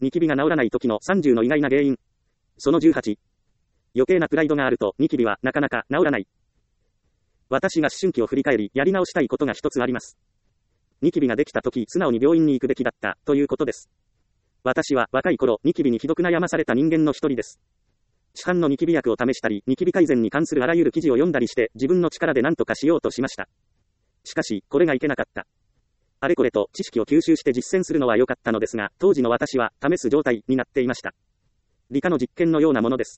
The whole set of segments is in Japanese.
ニキビが治らない時の30の意外な原因。その18。余計なプライドがあるとニキビはなかなか治らない。私が思春期を振り返りやり直したいことが一つあります。ニキビができた時素直に病院に行くべきだったということです。私は若い頃ニキビにひどく悩まされた人間の一人です。市販のニキビ薬を試したり、ニキビ改善に関するあらゆる記事を読んだりして自分の力で何とかしようとしました。しかし、これがいけなかった。あれこれと知識を吸収して実践するのは良かったのですが、当時の私は試す状態になっていました。理科の実験のようなものです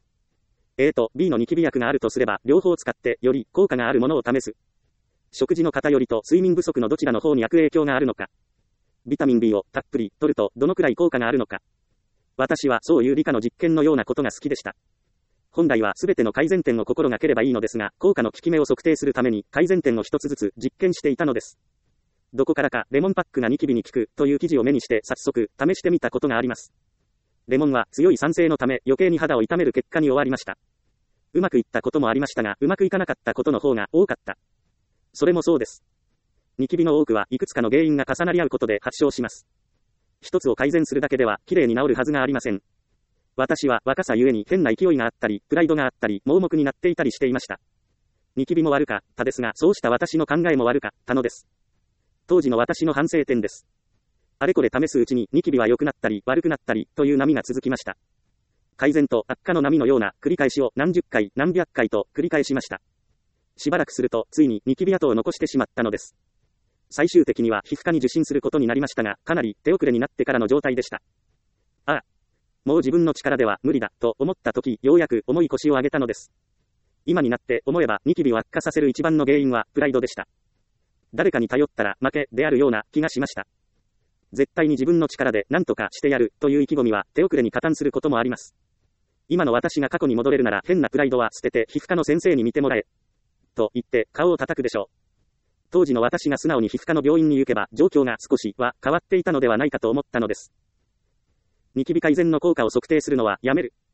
。A と B のニキビ薬があるとすれば、両方使ってより効果があるものを試す。食事の偏りと睡眠不足のどちらの方に悪影響があるのか。ビタミン B をたっぷり取るとどのくらい効果があるのか。私はそういう理科の実験のようなことが好きでした。本来は全ての改善点を心がければいいのですが、効果の効き目を測定するために改善点を一つずつ実験していたのです。どこからかレモンパックがニキビに効くという記事を目にして早速試してみたことがあります。レモンは強い酸性のため余計に肌を痛める結果に終わりました。うまくいったこともありましたが、うまくいかなかったことの方が多かった。それもそうです。ニキビの多くはいくつかの原因が重なり合うことで発症します。一つを改善するだけでは綺麗に治るはずがありません。私は若さゆえに変な勢いがあったり、プライドがあったり、盲目になっていたりしていました。ニキビも悪かったですが、そうした私の考えも悪かったのです。当時の私の反省点です。あれこれ試すうちにニキビは良くなったり悪くなったりという波が続きました。改善と悪化の波のような繰り返しを何十回何百回と繰り返しました。しばらくするとついにニキビ跡を残してしまったのです。最終的には皮膚科に受診することになりましたが、かなり手遅れになってからの状態でした。ああ、もう自分の力では無理だと思った時、ようやく重い腰を上げたのです。今になって思えばニキビを悪化させる一番の原因はプライドでした。誰かに頼ったら負けであるような気がしました。絶対に自分の力で何とかしてやるという意気込みは手遅れに加担することもあります。今の私が過去に戻れるなら変なプライドは捨てて皮膚科の先生に見てもらえと言って顔を叩くでしょう。当時の私が素直に皮膚科の病院に行けば状況が少しは変わっていたのではないかと思ったのです。ニキビ改善の効果を測定するのはやめる。